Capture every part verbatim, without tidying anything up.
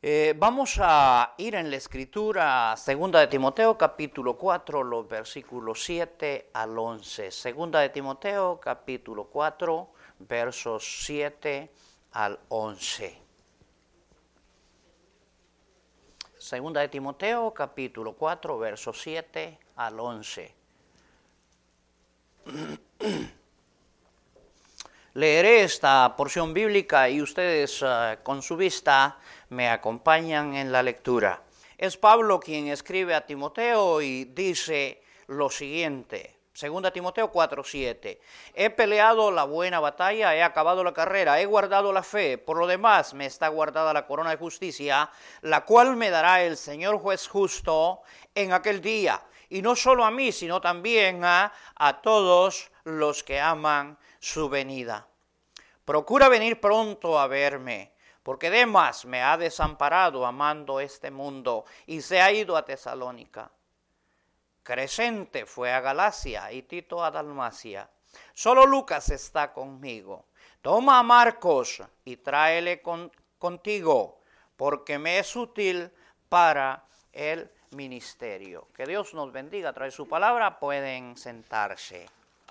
Eh, vamos a ir en la escritura, segunda de Timoteo, capítulo cuatro, los versículos siete al once. Segunda de Timoteo, capítulo cuatro, versos siete al once. Segunda de Timoteo, capítulo cuatro, versos siete al once. Leeré esta porción bíblica y ustedes uh, con su vista me acompañan en la lectura. Es Pablo quien escribe a Timoteo y dice lo siguiente. Segunda Timoteo cuatro, siete. He peleado la buena batalla, he acabado la carrera, he guardado la fe. Por lo demás me está guardada la corona de justicia, la cual me dará el Señor juez justo en aquel día. Y no solo a mí, sino también a, a todos los que aman su venida. Procura venir pronto a verme, porque Demas me ha desamparado amando este mundo y se ha ido a Tesalónica. Crescente fue a Galacia y Tito a Dalmacia. Solo Lucas está conmigo. Toma a Marcos y tráele con, contigo, porque me es útil para el ministerio. Que Dios nos bendiga a través de su palabra. Pueden sentarse.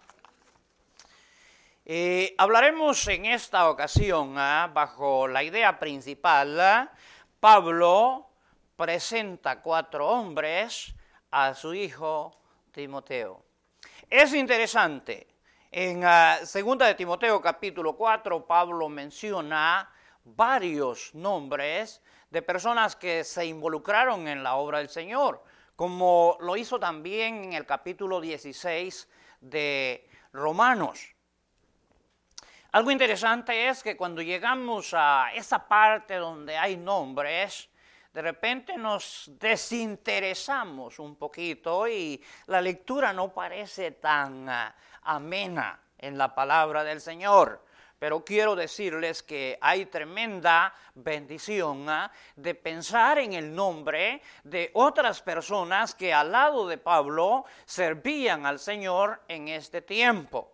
Eh, hablaremos en esta ocasión, ¿eh? bajo la idea principal, ¿eh? Pablo presenta cuatro hombres a su hijo Timoteo. Es interesante, en uh, segunda de Timoteo capítulo cuatro, Pablo menciona varios nombres de personas que se involucraron en la obra del Señor, como lo hizo también en el capítulo dieciséis de Romanos. Algo interesante es que cuando llegamos a esa parte donde hay nombres, de repente nos desinteresamos un poquito y la lectura no parece tan uh, amena en la palabra del Señor. Pero quiero decirles que hay tremenda bendición ¿eh? de pensar en el nombre de otras personas que al lado de Pablo servían al Señor en este tiempo.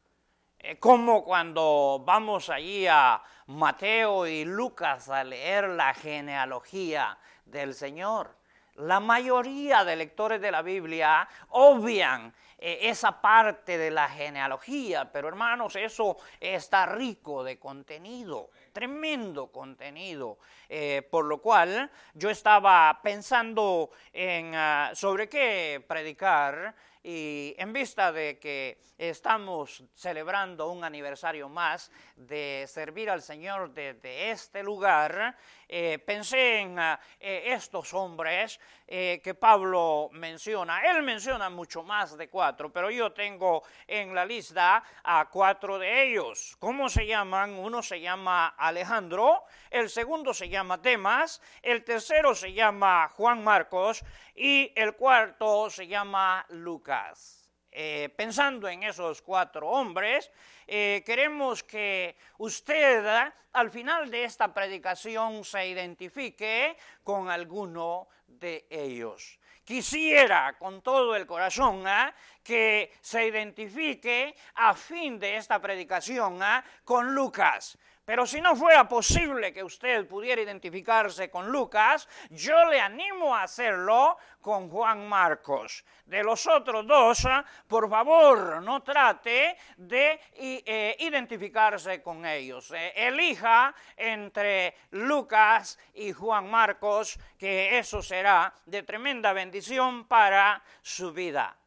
Como cuando vamos allí a Mateo y Lucas a leer la genealogía del Señor. La mayoría de lectores de la Biblia obvian eh, esa parte de la genealogía, pero hermanos, eso está rico de contenido, tremendo contenido, eh, por lo cual yo estaba pensando en uh, sobre qué predicar. Y en vista de que estamos celebrando un aniversario más de servir al Señor desde este lugar, eh, pensé en uh, eh, estos hombres eh, que Pablo menciona. Él menciona mucho más de cuatro, pero yo tengo en la lista a cuatro de ellos. ¿Cómo se llaman? Uno se llama Alejandro, el segundo se llama Demas, el tercero se llama Juan Marcos y el cuarto se llama Lucas. Eh, pensando en esos cuatro hombres, eh, queremos que usted eh, al final de esta predicación se identifique con alguno de ellos. Quisiera con todo el corazón ¿eh? que se identifique a fin de esta predicación ¿eh? con Lucas. Pero si no fuera posible que usted pudiera identificarse con Lucas, yo le animo a hacerlo con Juan Marcos. De los otros dos, por favor, no trate de eh, identificarse con ellos. Eh, elija entre Lucas y Juan Marcos, que eso será de tremenda bendición para su vida.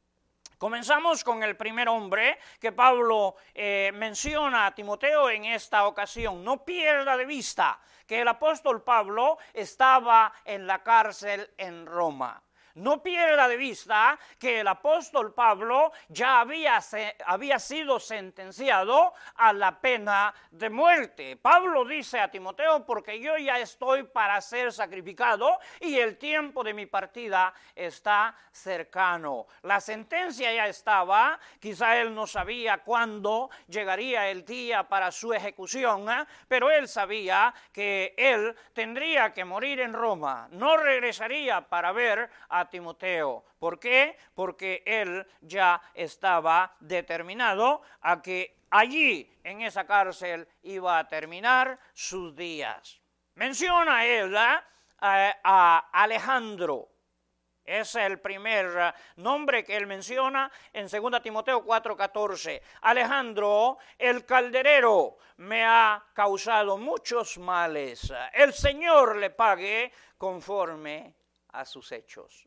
Comenzamos con el primer hombre que Pablo eh, menciona a Timoteo en esta ocasión. No pierda de vista que el apóstol Pablo estaba en la cárcel en Roma. No pierda de vista que el apóstol Pablo ya había, se, había sido sentenciado a la pena de muerte. Pablo dice a Timoteo, porque yo ya estoy para ser sacrificado y el tiempo de mi partida está cercano. La sentencia ya estaba, quizá él no sabía cuándo llegaría el día para su ejecución, ¿eh? pero él sabía que él tendría que morir en Roma, no regresaría para ver a Timoteo. ¿Por qué? Porque él ya estaba determinado a que allí, en esa cárcel, iba a terminar sus días. Menciona él ¿eh? a, a Alejandro. Es el primer nombre que él menciona en segunda Timoteo cuatro catorce. Alejandro, el calderero, me ha causado muchos males. El Señor le pague conforme a sus hechos.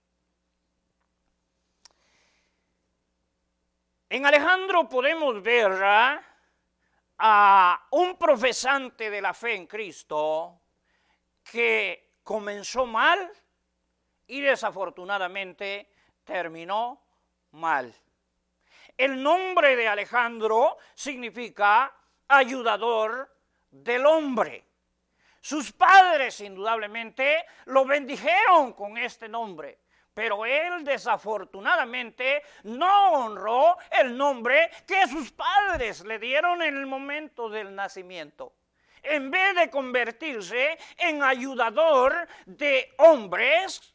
En Alejandro podemos ver ¿eh? a un profesante de la fe en Cristo que comenzó mal y desafortunadamente terminó mal. El nombre de Alejandro significa ayudador del hombre. Sus padres indudablemente lo bendijeron con este nombre, pero él desafortunadamente no honró el nombre que sus padres le dieron en el momento del nacimiento. En vez de convertirse en ayudador de hombres,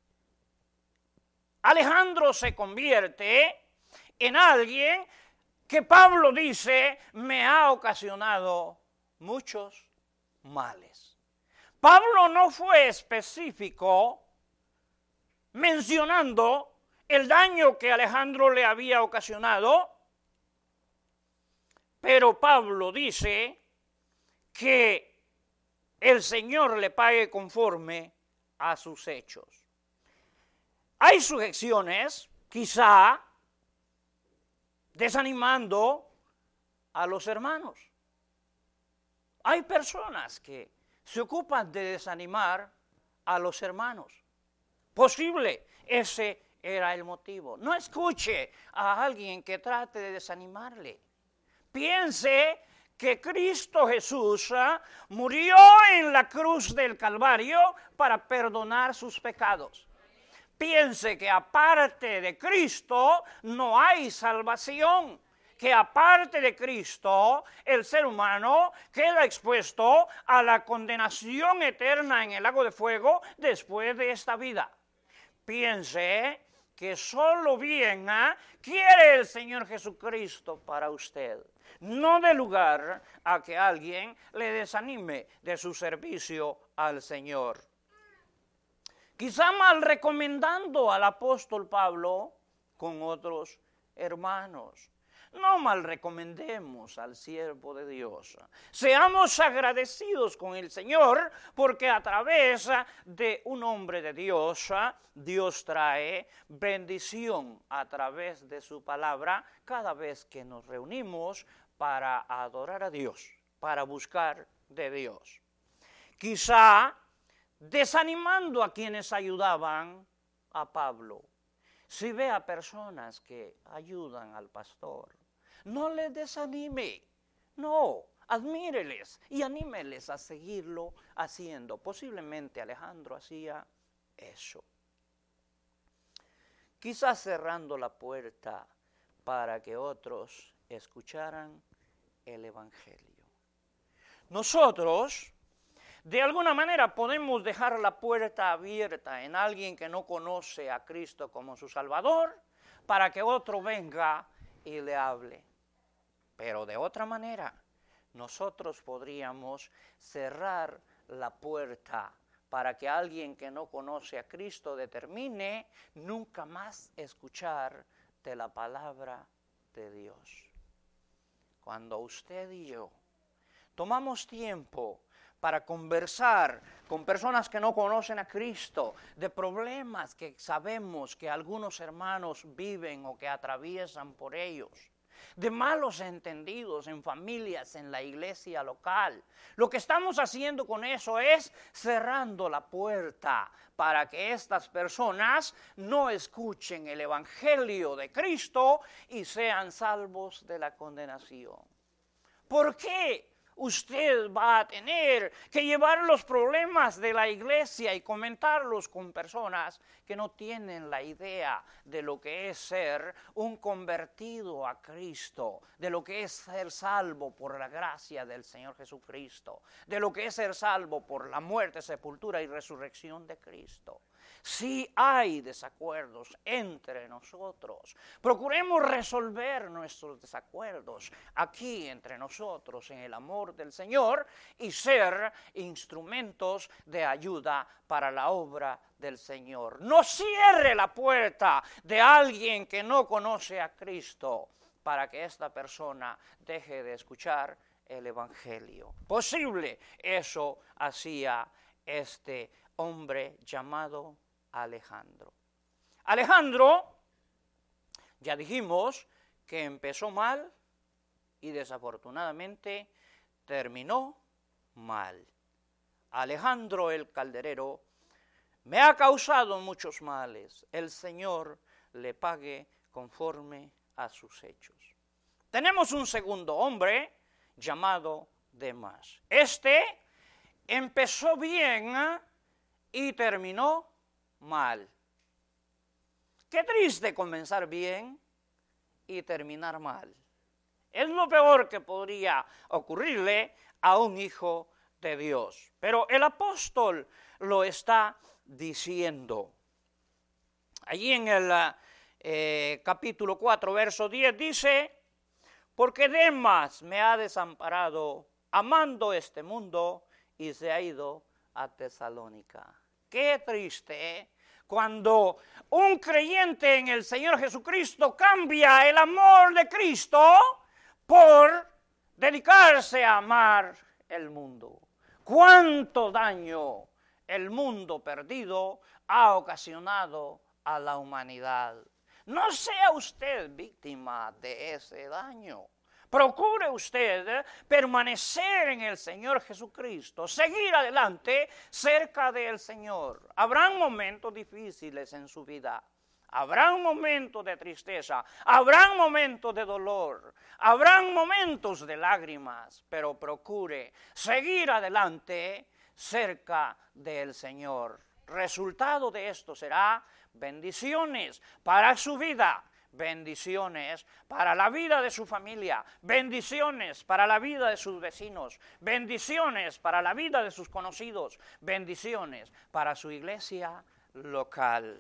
Alejandro se convierte en alguien que Pablo dice me ha ocasionado muchos males. Pablo no fue específico mencionando el daño que Alejandro le había ocasionado, pero Pablo dice que el Señor le pague conforme a sus hechos. Hay sujeciones, quizá, desanimando a los hermanos. Hay personas que se ocupan de desanimar a los hermanos. Posible, ese era el motivo. No escuche a alguien que trate de desanimarle. Piense que Cristo Jesús ¿eh? murió en la cruz del Calvario para perdonar sus pecados. Piense que aparte de Cristo no hay salvación, que aparte de Cristo el ser humano queda expuesto a la condenación eterna en el lago de fuego después de esta vida. Piense que solo bien ¿eh? quiere el Señor Jesucristo para usted. No dé lugar a que alguien le desanime de su servicio al Señor. Quizá mal recomendando al apóstol Pablo con otros hermanos. No mal recomendemos al siervo de Dios. Seamos agradecidos con el Señor porque a través de un hombre de Dios, Dios trae bendición a través de su palabra cada vez que nos reunimos para adorar a Dios, para buscar de Dios. Quizá desanimando a quienes ayudaban a Pablo. Si ve a personas que ayudan al pastor, no les desanime, no, admíreles y anímeles a seguirlo haciendo. Posiblemente Alejandro hacía eso. Quizás cerrando la puerta para que otros escucharan el Evangelio. Nosotros, de alguna manera, podemos dejar la puerta abierta en alguien que no conoce a Cristo como su Salvador para que otro venga y le hable. Pero de otra manera, nosotros podríamos cerrar la puerta para que alguien que no conoce a Cristo determine nunca más escuchar de la palabra de Dios. Cuando usted y yo tomamos tiempo para conversar con personas que no conocen a Cristo, de problemas que sabemos que algunos hermanos viven o que atraviesan por ellos, de malos entendidos en familias, en la iglesia local. Lo que estamos haciendo con eso es cerrando la puerta para que estas personas no escuchen el Evangelio de Cristo y sean salvos de la condenación. ¿Por qué usted va a tener que llevar los problemas de la iglesia y comentarlos con personas que no tienen la idea de lo que es ser un convertido a Cristo, de lo que es ser salvo por la gracia del Señor Jesucristo, de lo que es ser salvo por la muerte, sepultura y resurrección de Cristo? Si hay desacuerdos entre nosotros, procuremos resolver nuestros desacuerdos aquí entre nosotros en el amor del Señor y ser instrumentos de ayuda para la obra del Señor. No cierre la puerta de alguien que no conoce a Cristo para que esta persona deje de escuchar el Evangelio. Posible, eso hacía este hombre llamado Alejandro. Alejandro, ya dijimos que empezó mal y desafortunadamente terminó mal. Alejandro el calderero me ha causado muchos males. El Señor le pague conforme a sus hechos. Tenemos un segundo hombre llamado Demas. Este empezó bien y terminó mal. Qué triste comenzar bien y terminar mal. Es lo peor que podría ocurrirle a un hijo de Dios. Pero el apóstol lo está diciendo. Allí en el eh, capítulo cuatro, verso diez dice: porque Demas me ha desamparado amando este mundo y se ha ido a Tesalónica. Qué triste, ¿eh? Cuando un creyente en el Señor Jesucristo cambia el amor de Cristo por dedicarse a amar el mundo. Cuánto daño el mundo perdido ha ocasionado a la humanidad. No sea usted víctima de ese daño. Procure usted permanecer en el Señor Jesucristo, seguir adelante cerca del Señor. Habrán momentos difíciles en su vida, habrán momentos de tristeza, habrán momentos de dolor, habrán momentos de lágrimas, pero procure seguir adelante cerca del Señor. Resultado de esto será bendiciones para su vida, bendiciones para la vida de su familia, bendiciones para la vida de sus vecinos, bendiciones para la vida de sus conocidos, bendiciones para su iglesia local.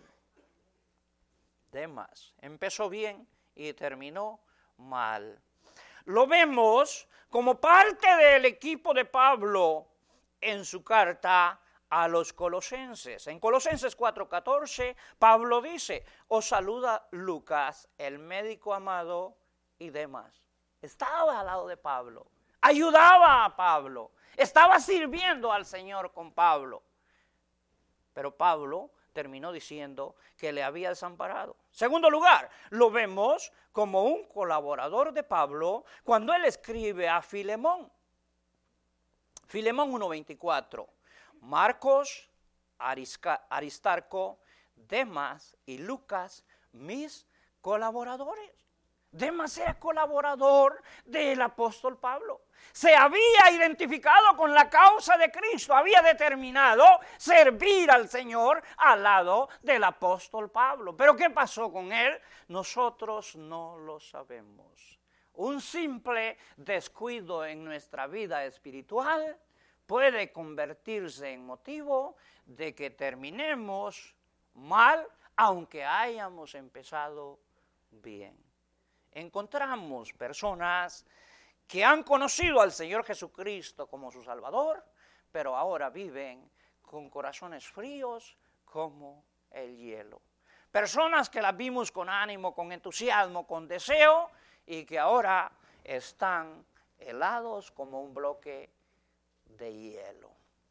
Demas empezó bien y terminó mal. Lo vemos como parte del equipo de Pablo en su carta a los colosenses. En Colosenses cuatro catorce, Pablo dice: os saluda Lucas, el médico amado, y Demas. Estaba al lado de Pablo, ayudaba a Pablo, estaba sirviendo al Señor con Pablo. Pero Pablo terminó diciendo que le había desamparado. Segundo lugar, lo vemos como un colaborador de Pablo cuando él escribe a Filemón. Filemón uno veinticuatro. Marcos, Arisca, Aristarco, Demas y Lucas, mis colaboradores. Demas era colaborador del apóstol Pablo. Se había identificado con la causa de Cristo, había determinado servir al Señor al lado del apóstol Pablo. ¿Pero qué pasó con él? Nosotros no lo sabemos. Un simple descuido en nuestra vida espiritual puede convertirse en motivo de que terminemos mal, aunque hayamos empezado bien. Encontramos personas que han conocido al Señor Jesucristo como su Salvador, pero ahora viven con corazones fríos como el hielo. Personas que las vimos con ánimo, con entusiasmo, con deseo, y que ahora están helados como un bloque de hielo.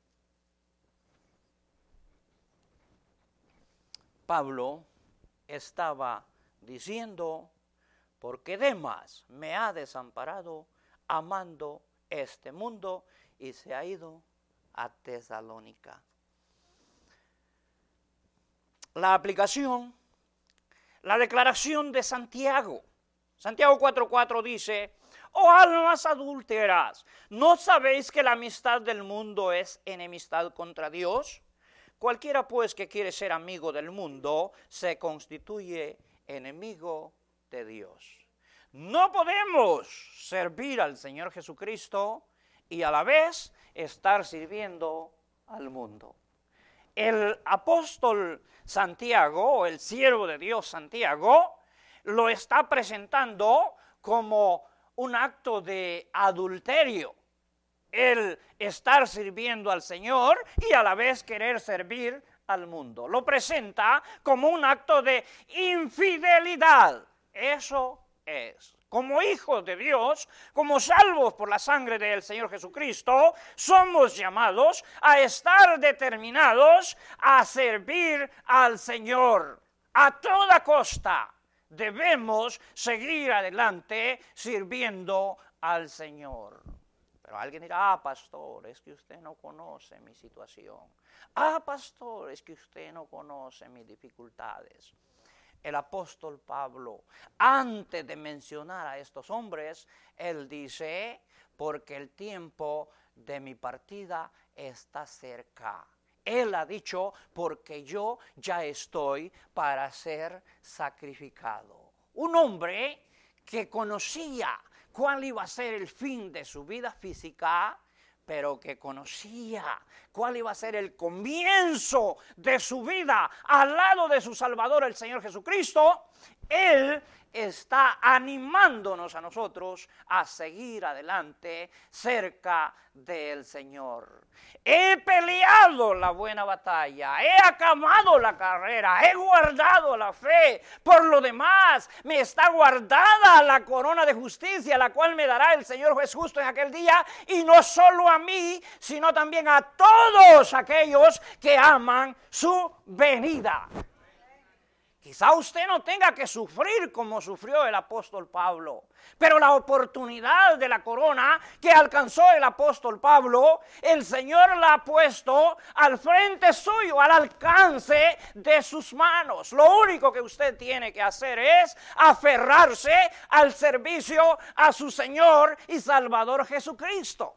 Pablo estaba diciendo: porque Demas me ha desamparado amando este mundo y se ha ido a Tesalónica. La aplicación, la declaración de Santiago. Santiago cuatro cuatro dice: oh almas adúlteras, ¿no sabéis que la amistad del mundo es enemistad contra Dios? Cualquiera pues que quiere ser amigo del mundo se constituye enemigo de Dios. No podemos servir al Señor Jesucristo y a la vez estar sirviendo al mundo. el apóstol Santiago, o el siervo de Dios Santiago, lo está presentando como un acto de adulterio. El estar sirviendo al Señor y a la vez querer servir al mundo. Lo presenta como un acto de infidelidad. Eso es. Como hijos de Dios, como salvos por la sangre del Señor Jesucristo, somos llamados a estar determinados a servir al Señor. A toda costa debemos seguir adelante sirviendo al Señor. Pero alguien dirá, ah, pastor, es que usted no conoce mi situación. Ah, pastor, es que usted no conoce mis dificultades. El apóstol Pablo, antes de mencionar a estos hombres, él dice, porque el tiempo de mi partida está cerca. Él ha dicho, porque yo ya estoy para ser sacrificado. Un hombre que conocía cuál iba a ser el fin de su vida física, pero que conocía cuál iba a ser el comienzo de su vida al lado de su Salvador, el Señor Jesucristo. Él está animándonos a nosotros a seguir adelante cerca del Señor. He peleado la buena batalla, he acabado la carrera, he guardado la fe. Por lo demás, me está guardada la corona de justicia, la cual me dará el Señor juez justo en aquel día, y no solo a mí, sino también a todos aquellos que aman su venida. Quizá usted no tenga que sufrir como sufrió el apóstol Pablo, pero la oportunidad de la corona que alcanzó el apóstol Pablo, el Señor la ha puesto al frente suyo, al alcance de sus manos. Lo único que usted tiene que hacer es aferrarse al servicio a su Señor y Salvador Jesucristo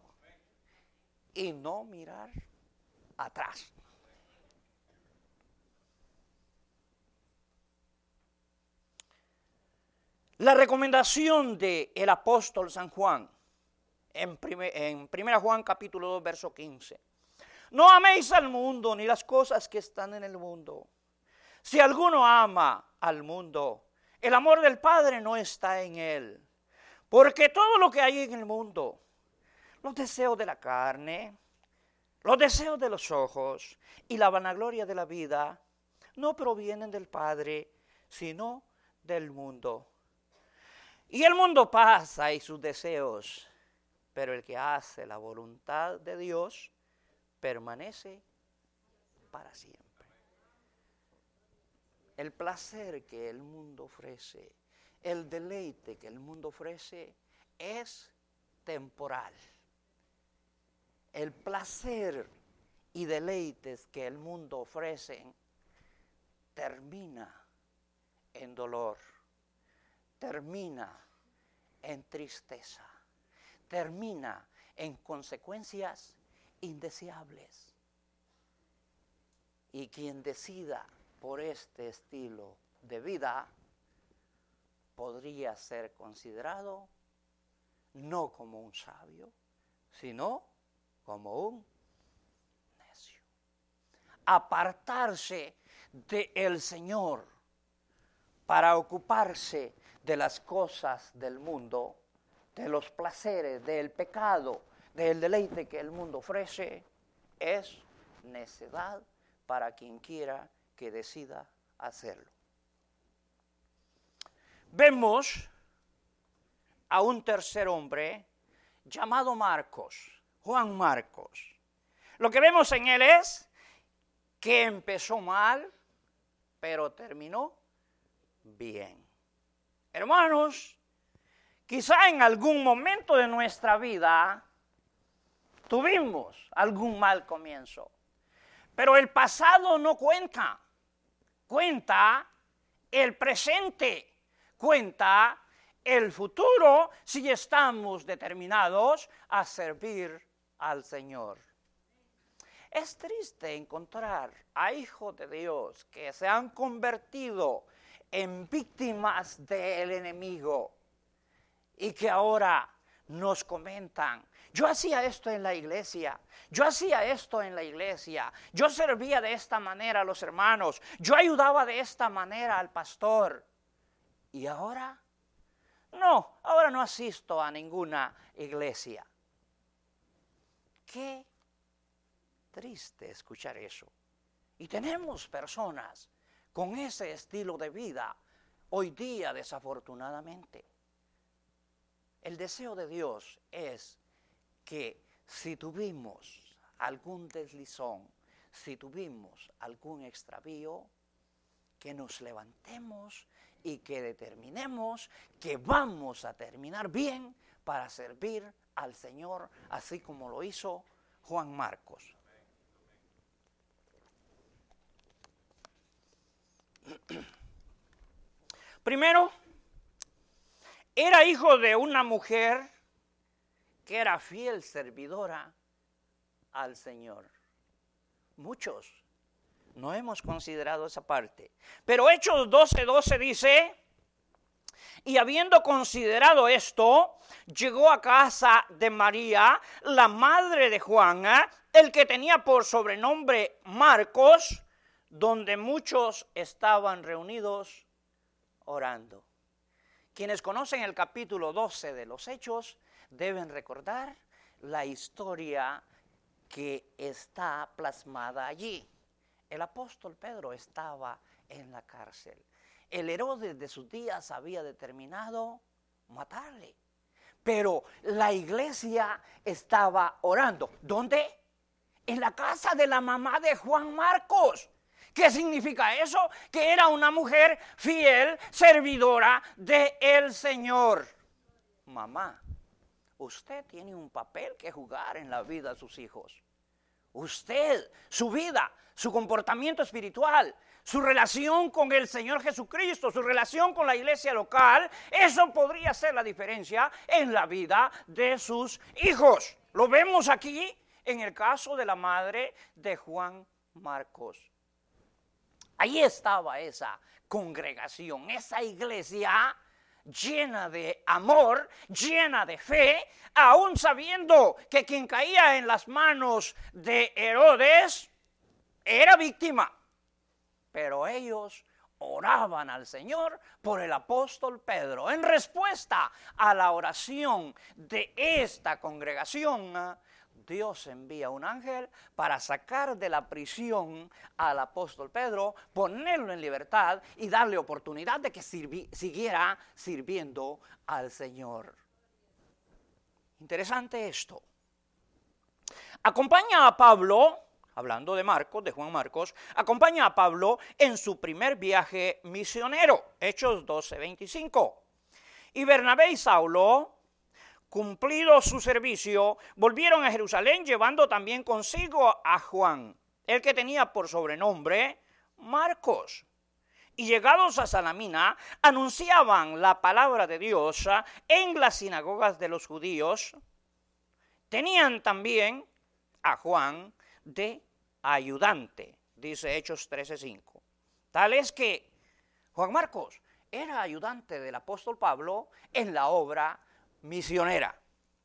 y no mirar atrás. La recomendación del apóstol San Juan, en, primer, en primera Juan capítulo dos, verso quince. No améis al mundo ni las cosas que están en el mundo. Si alguno ama al mundo, el amor del Padre no está en él. Porque todo lo que hay en el mundo, los deseos de la carne, los deseos de los ojos y la vanagloria de la vida, no provienen del Padre, sino del mundo. Y el mundo pasa y sus deseos, pero el que hace la voluntad de Dios permanece para siempre. El placer que el mundo ofrece, el deleite que el mundo ofrece es temporal. El placer y deleites que el mundo ofrece termina en dolor. Termina en tristeza, termina en consecuencias indeseables. Y quien decida por este estilo de vida podría ser considerado no como un sabio, sino como un necio. Apartarse del Señor para ocuparse de las cosas del mundo, de los placeres, del pecado, del deleite que el mundo ofrece, es necedad para quien quiera que decida hacerlo. Vemos a un tercer hombre llamado Marcos, Juan Marcos. Lo que vemos en él es que empezó mal, pero terminó bien. Hermanos, quizá en algún momento de nuestra vida tuvimos algún mal comienzo, pero el pasado no cuenta, cuenta el presente, cuenta el futuro si estamos determinados a servir al Señor. Es triste encontrar a hijos de Dios que se han convertido en víctimas del enemigo y que ahora nos comentan: yo hacía esto en la iglesia, yo hacía esto en la iglesia, yo servía de esta manera a los hermanos, yo ayudaba de esta manera al pastor. ¿Y ahora? No, ahora no asisto a ninguna iglesia. Qué triste escuchar eso. Y tenemos personas con ese estilo de vida hoy día, desafortunadamente. El deseo de Dios es que si tuvimos algún deslizón, si tuvimos algún extravío, que nos levantemos y que determinemos que vamos a terminar bien para servir al Señor, así como lo hizo Juan Marcos. Primero, era hijo de una mujer que era fiel servidora al Señor. Muchos no hemos considerado esa parte. Pero Hechos doce doce dice: y habiendo considerado esto, llegó a casa de María, la madre de Juan, el que tenía por sobrenombre Marcos, donde muchos estaban reunidos orando. Quienes conocen el capítulo doce de los Hechos deben recordar la historia que está plasmada allí. El apóstol Pedro estaba en la cárcel. El Herodes de sus días había determinado matarle. Pero la iglesia estaba orando. ¿Dónde? En la casa de la mamá de Juan Marcos. ¿Qué significa eso? Que era una mujer fiel, servidora del Señor. Mamá, usted tiene un papel que jugar en la vida de sus hijos. Usted, su vida, su comportamiento espiritual, su relación con el Señor Jesucristo, su relación con la iglesia local, eso podría ser la diferencia en la vida de sus hijos. Lo vemos aquí en el caso de la madre de Juan Marcos. Ahí estaba esa congregación, esa iglesia llena de amor, llena de fe, aún sabiendo que quien caía en las manos de Herodes era víctima. Pero ellos oraban al Señor por el apóstol Pedro. En respuesta a la oración de esta congregación, Dios envía un ángel para sacar de la prisión al apóstol Pedro, ponerlo en libertad y darle oportunidad de que sirvi- siguiera sirviendo al Señor. Interesante esto. Acompaña a Pablo, hablando de Marcos, de Juan Marcos, acompaña a Pablo en su primer viaje misionero, Hechos doce veinticinco. Y Bernabé y Saulo, cumplido su servicio, volvieron a Jerusalén llevando también consigo a Juan, el que tenía por sobrenombre Marcos. Y llegados a Salamina, anunciaban la palabra de Dios en las sinagogas de los judíos. Tenían también a Juan de ayudante, dice Hechos trece cinco. Tal es que Juan Marcos era ayudante del apóstol Pablo en la obra misionera.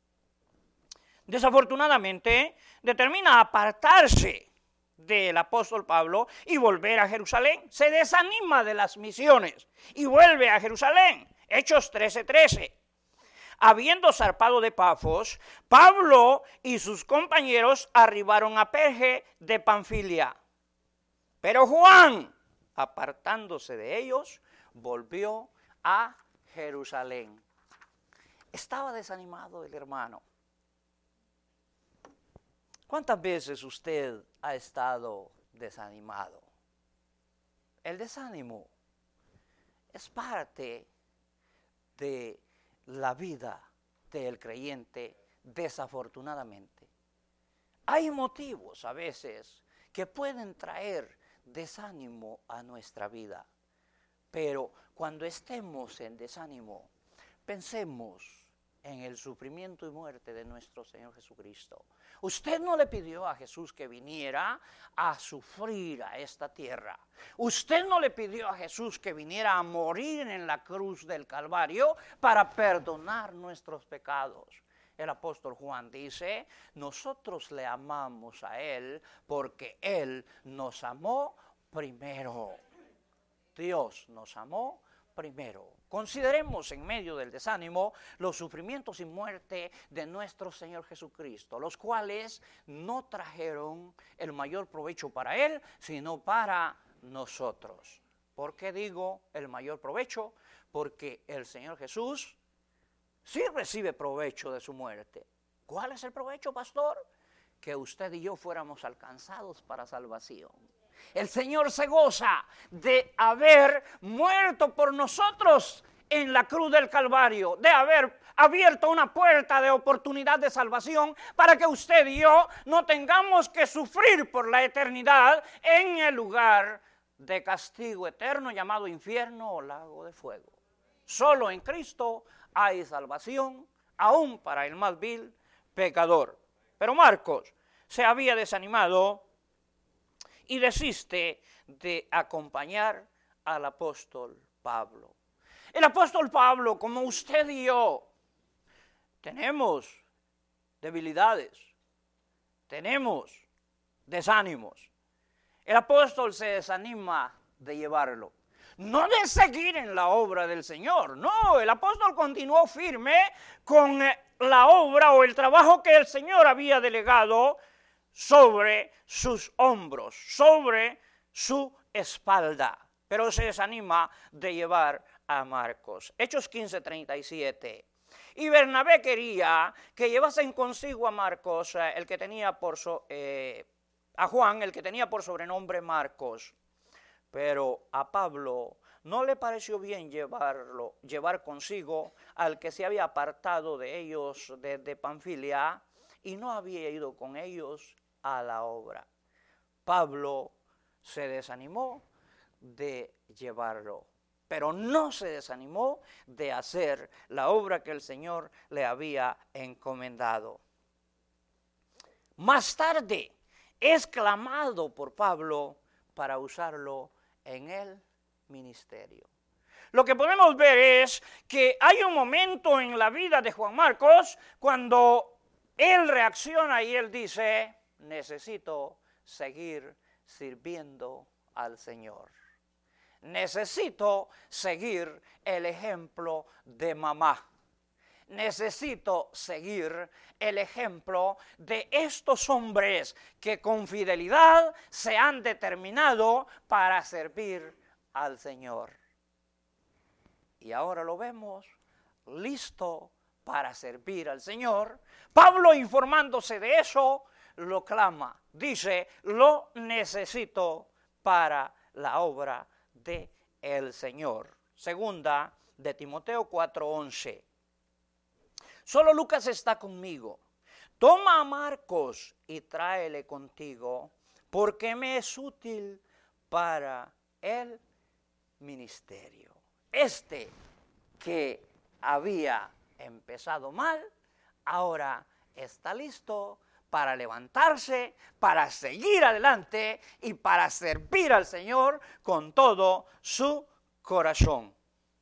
Desafortunadamente, determina apartarse del apóstol Pablo y volver a Jerusalén. Se desanima de las misiones y vuelve a Jerusalén. Hechos trece trece. Habiendo zarpado de Pafos, Pablo y sus compañeros arribaron a Perge de Panfilia. Pero Juan, apartándose de ellos, volvió a Jerusalén. Estaba desanimado el hermano. ¿Cuántas veces usted ha estado desanimado? El desánimo es parte de la vida del creyente, desafortunadamente. Hay motivos a veces que pueden traer desánimo a nuestra vida, pero cuando estemos en desánimo, pensemos en el sufrimiento y muerte de nuestro Señor Jesucristo. Usted no le pidió a Jesús que viniera a sufrir a esta tierra. Usted no le pidió a Jesús que viniera a morir en la cruz del Calvario para perdonar nuestros pecados. el apóstol Juan dice, nosotros le amamos a Él porque Él nos amó primero. Dios nos amó primero. Consideremos en medio del desánimo los sufrimientos y muerte de nuestro Señor Jesucristo, los cuales no trajeron el mayor provecho para Él, sino para nosotros. ¿Por qué digo el mayor provecho? Porque el Señor Jesús sí recibe provecho de su muerte. ¿Cuál es el provecho, pastor? Que usted y yo fuéramos alcanzados para salvación. El Señor se goza de haber muerto por nosotros en la cruz del Calvario, de haber abierto una puerta de oportunidad de salvación para que usted y yo no tengamos que sufrir por la eternidad en el lugar de castigo eterno llamado infierno o lago de fuego. Solo en Cristo hay salvación, aún para el más vil pecador. Pero Marcos se había desanimado y desiste de acompañar al apóstol Pablo. El apóstol Pablo, como usted y yo, tenemos debilidades, tenemos desánimos. El apóstol se desanima de llevarlo. No de seguir en la obra del Señor, no, el apóstol continuó firme con la obra o el trabajo que el Señor había delegado sobre sus hombros, sobre su espalda, pero se desanima de llevar a Marcos. Hechos quince, treinta y siete. Y Bernabé quería que llevasen consigo a Marcos, eh, el que tenía por so, eh, a Juan, el que tenía por sobrenombre Marcos. Pero a Pablo no le pareció bien llevarlo, llevar consigo al que se había apartado de ellos desde Panfilia y no había ido con ellos a la obra. Pablo se desanimó de llevarlo, pero no se desanimó de hacer la obra que el Señor le había encomendado. Más tarde es clamado por Pablo para usarlo en el ministerio. Lo que podemos ver es que hay un momento en la vida de Juan Marcos cuando él reacciona y él dice, necesito seguir sirviendo al Señor. Necesito seguir el ejemplo de mamá. Necesito seguir el ejemplo de estos hombres que con fidelidad se han determinado para servir al Señor. Y ahora lo vemos listo para servir al Señor. Pablo, informándose de eso, lo clama. Dice, lo necesito para la obra del Señor. Segunda de Timoteo cuatro once. Solo Lucas está conmigo. Toma a Marcos y tráele contigo, porque me es útil para el ministerio. Este que había empezado mal, ahora está listo para levantarse, para seguir adelante y para servir al Señor con todo su corazón.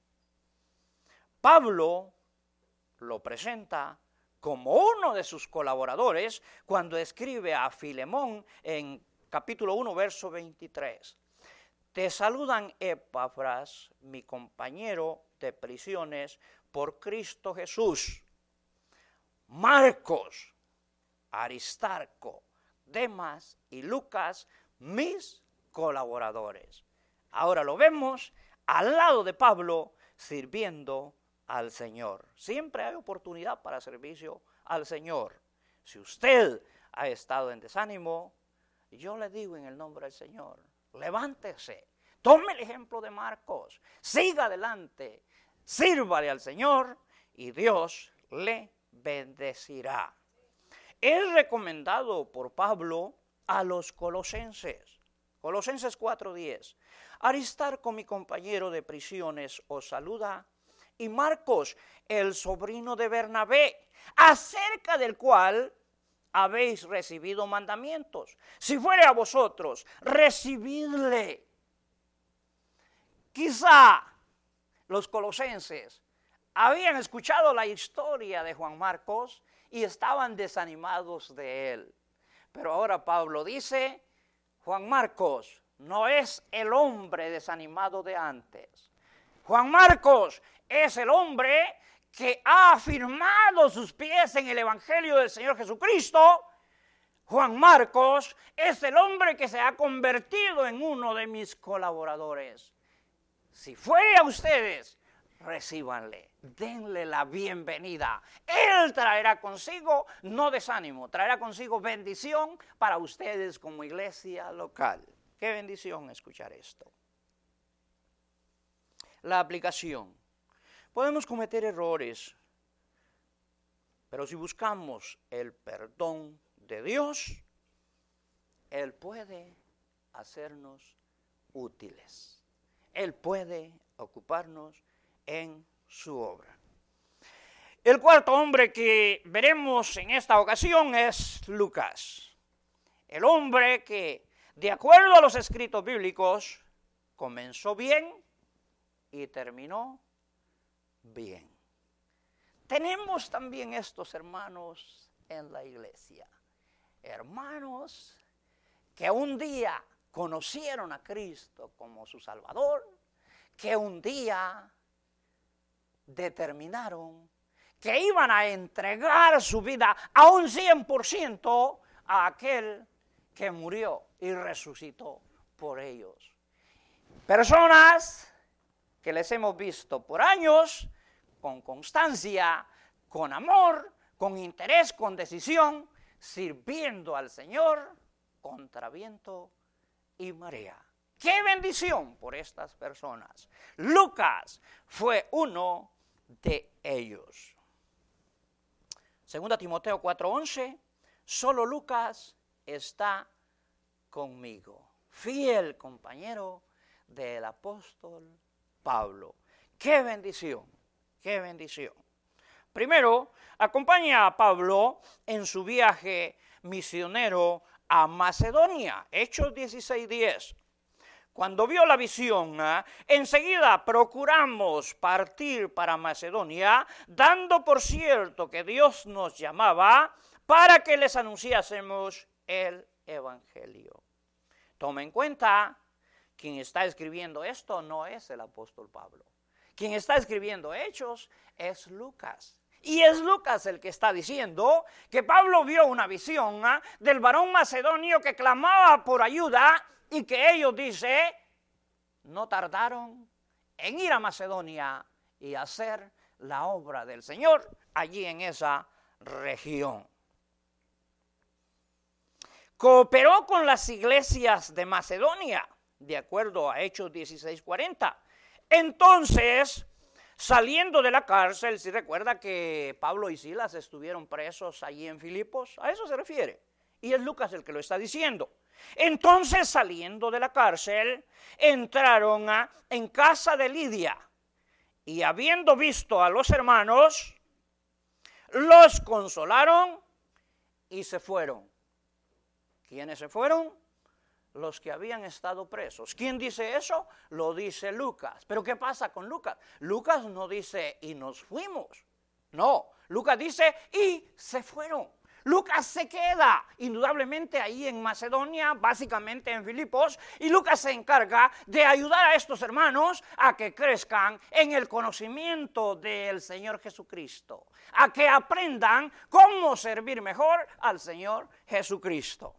Pablo lo presenta como uno de sus colaboradores cuando escribe a Filemón en capítulo uno, verso veintitrés. Te saludan Epafras, mi compañero de prisiones por Cristo Jesús, Marcos, Aristarco, Demas y Lucas, mis colaboradores. Ahora lo vemos al lado de Pablo sirviendo al Señor. Siempre hay oportunidad para servicio al Señor. Si usted ha estado en desánimo, yo le digo en el nombre del Señor, levántese, tome el ejemplo de Marcos, siga adelante, sírvale al Señor y Dios le bendecirá. Es recomendado por Pablo a los colosenses. Colosenses cuatro diez. Aristarco, mi compañero de prisiones, os saluda, y Marcos, el sobrino de Bernabé, acerca del cual habéis recibido mandamientos. Si fuere a vosotros, recibidle. Quizá los colosenses habían escuchado la historia de Juan Marcos y estaban desanimados de él. Pero ahora Pablo dice, Juan Marcos no es el hombre desanimado de antes. Juan Marcos es el hombre que ha afirmado sus pies en el Evangelio del Señor Jesucristo. Juan Marcos es el hombre que se ha convertido en uno de mis colaboradores. Si fuere a ustedes, recíbanle, denle la bienvenida. Él traerá consigo, no desánimo, traerá consigo bendición para ustedes como iglesia local. Qué bendición escuchar esto. La aplicación. Podemos cometer errores, pero si buscamos el perdón de Dios, Él puede hacernos útiles. Él puede ocuparnos en su obra. El cuarto hombre que veremos en esta ocasión es Lucas. El hombre que, de acuerdo a los escritos bíblicos, comenzó bien y terminó bien. Tenemos también estos hermanos en la iglesia. Hermanos que un día conocieron a Cristo como su Salvador, que un día determinaron que iban a entregar su vida a un cien por ciento a aquel que murió y resucitó por ellos. Personas que les hemos visto por años, con constancia, con amor, con interés, con decisión, sirviendo al Señor contra viento y marea. ¡Qué bendición por estas personas! Lucas fue uno de ellos. Segunda Timoteo cuatro once, solo Lucas está conmigo, fiel compañero del apóstol Pablo. ¡Qué bendición! ¡Qué bendición! Primero, acompaña a Pablo en su viaje misionero a Macedonia, Hechos dieciséis diez. Cuando vio la visión, ¿eh? enseguida procuramos partir para Macedonia, dando por cierto que Dios nos llamaba para que les anunciásemos el Evangelio. Toma en cuenta, quien está escribiendo esto no es el apóstol Pablo. Quien está escribiendo Hechos es Lucas. Y es Lucas el que está diciendo que Pablo vio una visión ¿eh? del varón macedonio que clamaba por ayuda y que ellos, dice, no tardaron en ir a Macedonia y hacer la obra del Señor allí en esa región. Cooperó con las iglesias de Macedonia, de acuerdo a Hechos dieciséis cuarenta. Entonces, saliendo de la cárcel, si recuerda que Pablo y Silas estuvieron presos allí en Filipos, a eso se refiere. Y es Lucas el que lo está diciendo. Entonces, saliendo de la cárcel, entraron a, en casa de Lidia. Y habiendo visto a los hermanos, los consolaron y se fueron. ¿Quiénes se fueron? Los que habían estado presos. ¿Quién dice eso? Lo dice Lucas. ¿Pero qué pasa con Lucas? Lucas no dice y nos fuimos. No, Lucas dice y se fueron. Lucas se queda indudablemente ahí en Macedonia, básicamente en Filipos, y Lucas se encarga de ayudar a estos hermanos a que crezcan en el conocimiento del Señor Jesucristo, a que aprendan cómo servir mejor al Señor Jesucristo.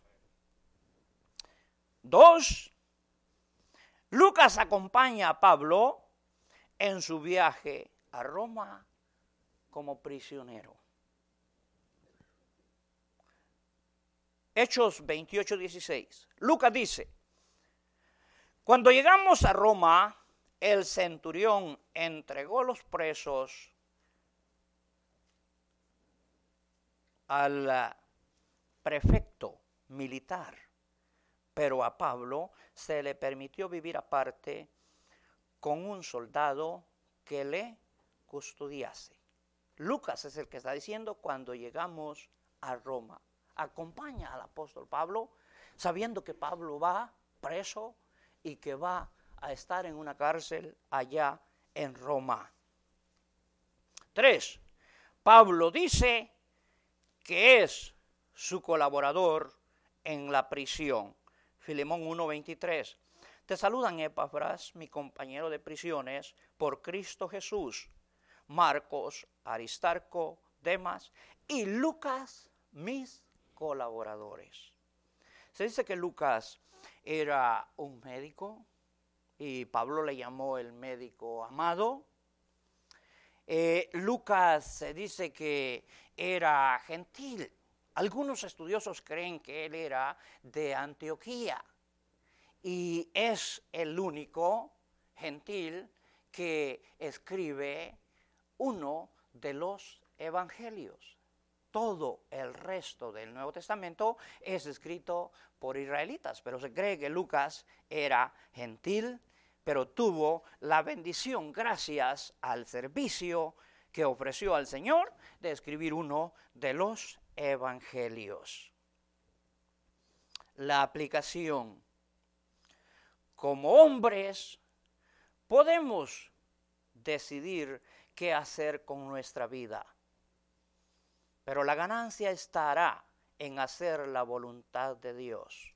Dos, Lucas acompaña a Pablo en su viaje a Roma como prisionero. Hechos veintiocho dieciséis. Lucas dice, cuando llegamos a Roma, el centurión entregó los presos al prefecto militar, pero a Pablo se le permitió vivir aparte con un soldado que le custodiase. Lucas es el que está diciendo cuando llegamos a Roma. Acompaña al apóstol Pablo, sabiendo que Pablo va preso y que va a estar en una cárcel allá en Roma. Tres, Pablo dice que es su colaborador en la prisión. Filemón uno veintitrés. Te saludan Epafras, mi compañero de prisiones, por Cristo Jesús, Marcos, Aristarco, Demas y Lucas, mis colaboradores. Se dice que Lucas era un médico y Pablo le llamó el médico amado. Eh, Lucas se dice que era gentil. Algunos estudiosos creen que él era de Antioquía y es el único gentil que escribe uno de los evangelios. Todo el resto del Nuevo Testamento es escrito por israelitas, pero se cree que Lucas era gentil, pero tuvo la bendición gracias al servicio que ofreció al Señor de escribir uno de los evangelios. La aplicación. Como hombres podemos decidir qué hacer con nuestra vida, pero la ganancia estará en hacer la voluntad de Dios.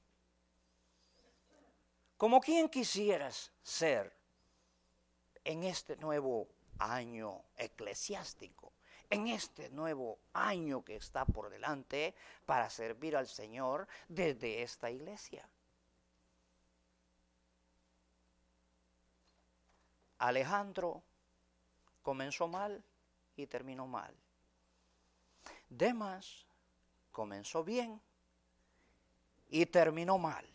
Como quien quisieras ser en este nuevo año eclesiástico, en este nuevo año que está por delante para servir al Señor desde esta iglesia. Alejandro comenzó mal y terminó mal. Demas comenzó bien y terminó mal.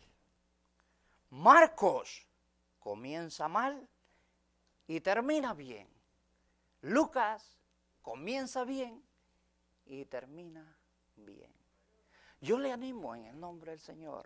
Marcos comienza mal y termina bien. Lucas comienza bien y termina bien. Yo le animo en el nombre del Señor.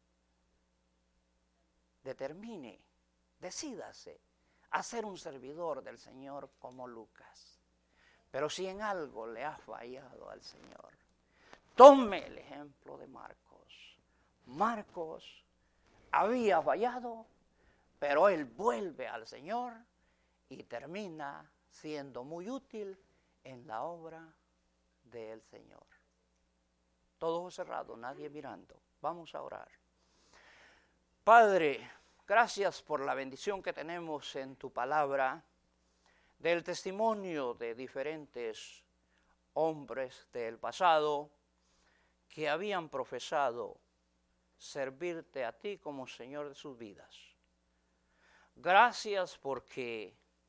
Determine, decídase a ser un servidor del Señor como Lucas. Pero si en algo le ha fallado al Señor, tome el ejemplo de Marcos. Marcos había fallado, pero él vuelve al Señor y termina siendo muy útil en la obra del Señor. Todo ojos cerrados, nadie mirando. Vamos a orar. Padre, gracias por la bendición que tenemos en tu palabra, del testimonio de diferentes hombres del pasado que habían profesado servirte a ti como Señor de sus vidas. Gracias porque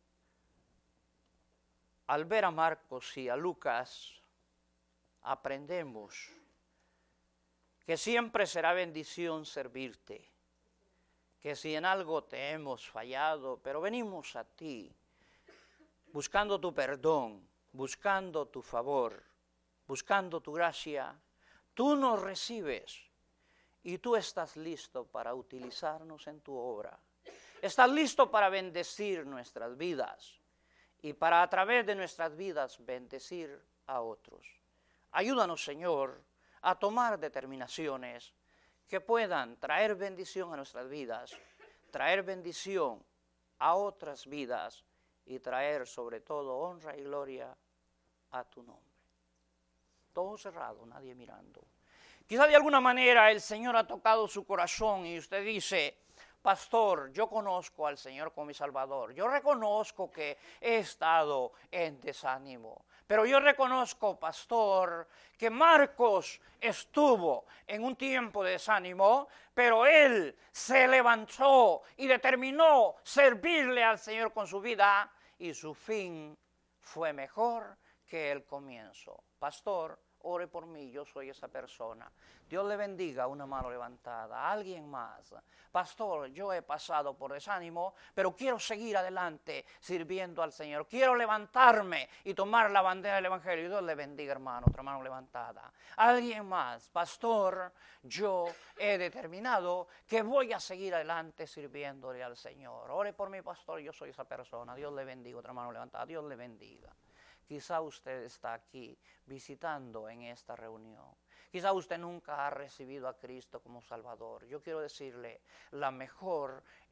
al ver a Marcos y a Lucas aprendemos que siempre será bendición servirte, que si en algo te hemos fallado, pero venimos a ti buscando tu perdón, buscando tu favor, buscando tu gracia, tú nos recibes y tú estás listo para utilizarnos en tu obra. Estás listo para bendecir nuestras vidas y para a través de nuestras vidas bendecir a otros. Ayúdanos, Señor, a tomar determinaciones que puedan traer bendición a nuestras vidas, traer bendición a otras vidas y traer sobre todo honra y gloria a tu nombre. Todo cerrado, nadie mirando. Quizá de alguna manera el Señor ha tocado su corazón y usted dice: pastor, yo conozco al Señor como mi Salvador. Yo reconozco que he estado en desánimo. Pero yo reconozco, pastor, que Marcos estuvo en un tiempo de desánimo, pero él se levantó y determinó servirle al Señor con su vida y su fin fue mejor que el comienzo. Pastor, ore por mí, yo soy esa persona. Dios le bendiga, una mano levantada. Alguien más. Pastor, yo he pasado por desánimo, pero quiero seguir adelante sirviendo al Señor. Quiero levantarme y tomar la bandera del Evangelio. Dios le bendiga, hermano, otra mano levantada. Alguien más. Pastor, yo he determinado que voy a seguir adelante sirviéndole al Señor. Ore por mí, pastor, yo soy esa persona. Dios le bendiga, otra mano levantada. Dios le bendiga. Quizá usted está aquí visitando en esta reunión. Quizá usted nunca ha recibido a Cristo como Salvador. Yo quiero decirle, la mejor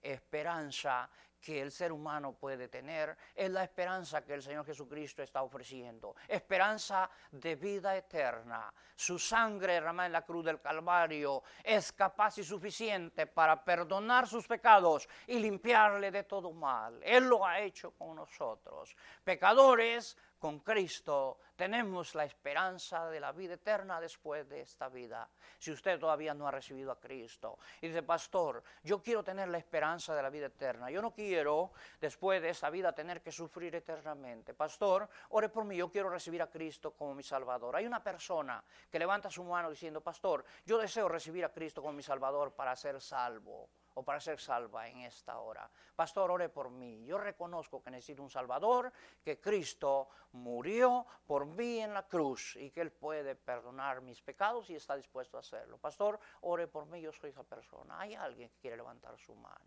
esperanza que el ser humano puede tener, es la esperanza que el Señor Jesucristo está ofreciendo, esperanza de vida eterna. Su sangre derramada en la cruz del Calvario es capaz y suficiente para perdonar sus pecados y limpiarle de todo mal. Él lo ha hecho con nosotros, pecadores. Con Cristo tenemos la esperanza de la vida eterna después de esta vida. Si usted todavía no ha recibido a Cristo y dice, pastor, yo quiero tener la esperanza de la vida eterna, yo no quiero después de esta vida tener que sufrir eternamente. Pastor, ore por mí, yo quiero recibir a Cristo como mi Salvador. Hay una persona que levanta su mano diciendo, pastor, yo deseo recibir a Cristo como mi Salvador para ser salvo o para ser salva en esta hora. Pastor, ore por mí. Yo reconozco que necesito un Salvador, que Cristo murió por mí en la cruz y que Él puede perdonar mis pecados y está dispuesto a hacerlo. Pastor, ore por mí, yo soy esa persona. ¿Hay alguien que quiere levantar su mano?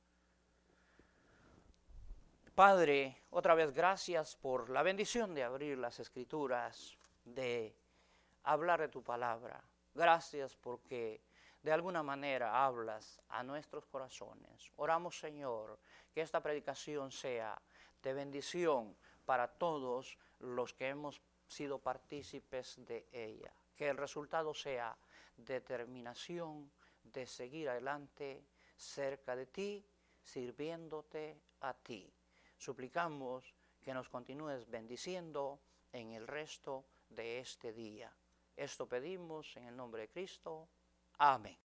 Padre, otra vez gracias por la bendición de abrir las Escrituras, de hablar de tu palabra. Gracias porque de alguna manera hablas a nuestros corazones. Oramos, Señor, que esta predicación sea de bendición para todos los que hemos sido partícipes de ella. Que el resultado sea determinación de seguir adelante cerca de ti, sirviéndote a ti. Suplicamos que nos continúes bendiciendo en el resto de este día. Esto pedimos en el nombre de Cristo. Amén.